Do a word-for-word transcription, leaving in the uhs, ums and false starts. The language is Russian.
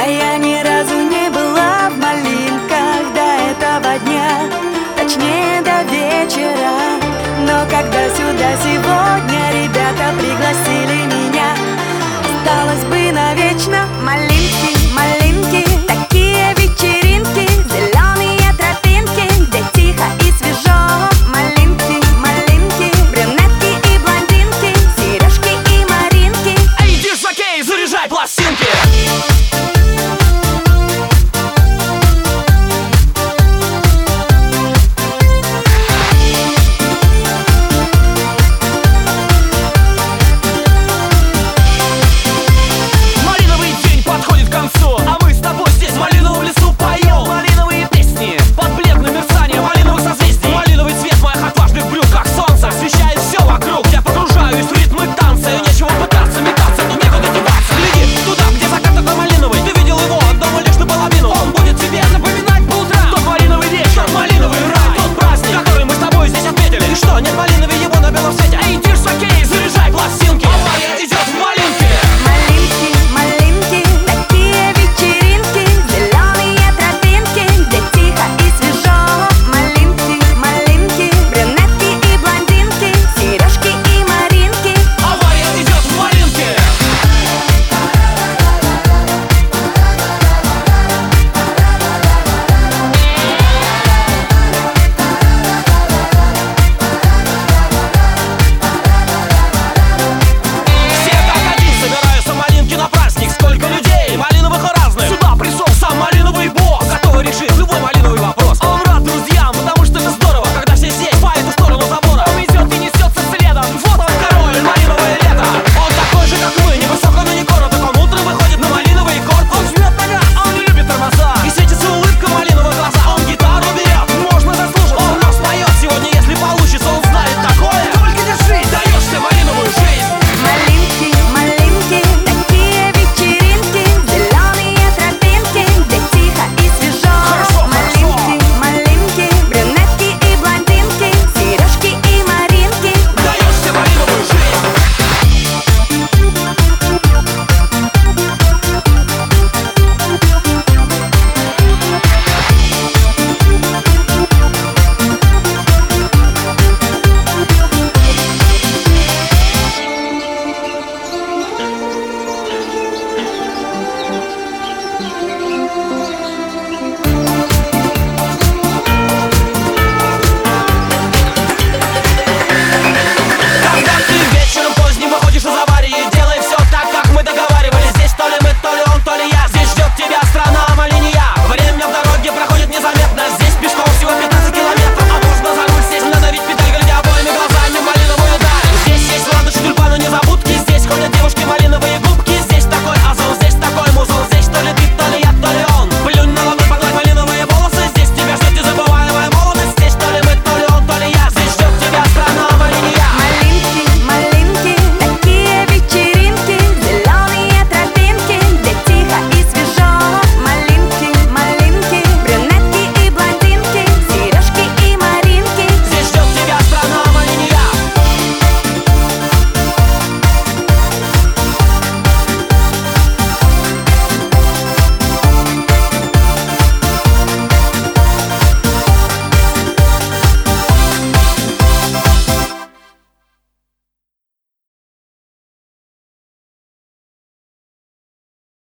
А я ни разу не была в Малинках до этого дня, точнее до вечера. Но когда сюда сегодня ребята пригласили меня, осталось бы навечно. Малинки, малинки, такие вечеринки, зеленые тропинки, где тихо и свежо. Малинки, малинки, брюнетки и блондинки, сережки и маринки. Эй, диск-жокей, заряжай пластинки!